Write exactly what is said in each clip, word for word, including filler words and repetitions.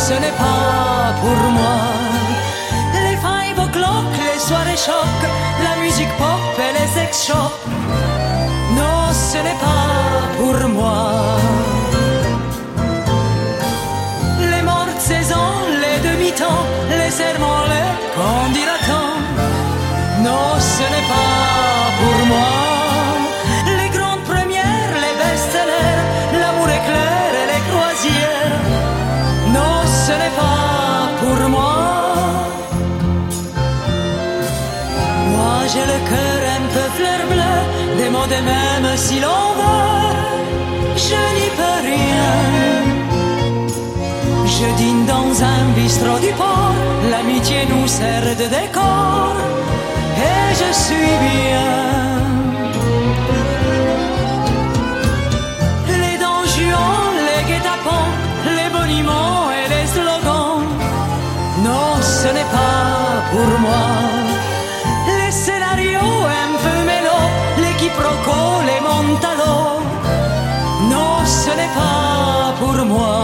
ce n'est pas pour moi. Les five o'clock, les soirées choc, la musique pop et les sex shops. Non, ce n'est pas pour moi. Les mortes saisons, les demi-temps, les serments, les candidatants. Non, ce n'est pas pour moi. Les grandes premières, les best-sellers, l'amour éclair et les croisières. Non, ce n'est pas pour moi. Moi, j'ai le cœur un peu fleur bleue, démodé même si l'on veut. Je n'y peux rien. Je dîne dans un bistrot du port, l'amitié nous sert de décor, et je suis bien. Les Don Juan, les guet-apens, les boniments et les slogans, non, ce n'est pas pour moi. Les scénarios un peu mélo, les quiproquos, les montalos, non, ce n'est pas pour moi.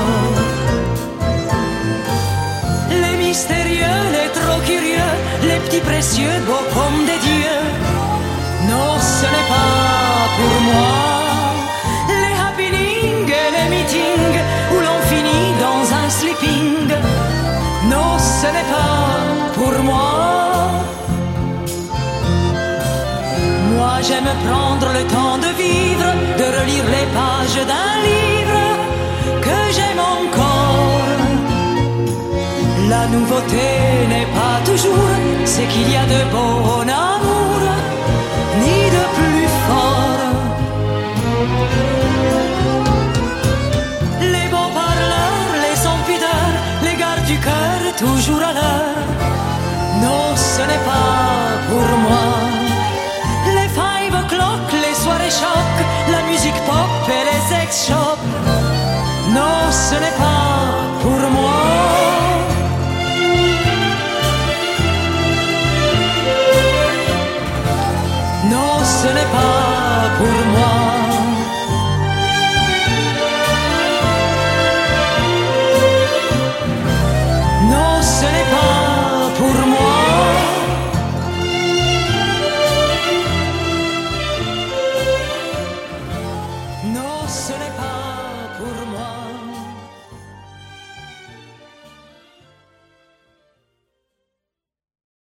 Mystérieux, les trop curieux, les petits précieux, beaux comme des dieux. Non, ce n'est pas pour moi. Les happenings et les meetings où l'on finit dans un sleeping. Non, ce n'est pas pour moi. Moi, j'aime prendre le temps de vivre, de relire les pages d'un livre que j'aime encore. La nouveauté n'est pas toujours ce qu'il y a de beau en amour, ni de plus fort. Les beaux parleurs, les sans pudeur, les gardes du cœur toujours à l'heure. Non, ce n'est pas pour moi. Les five o'clock, les soirées choc, la musique pop et les sex shops. Non, ce n'est pas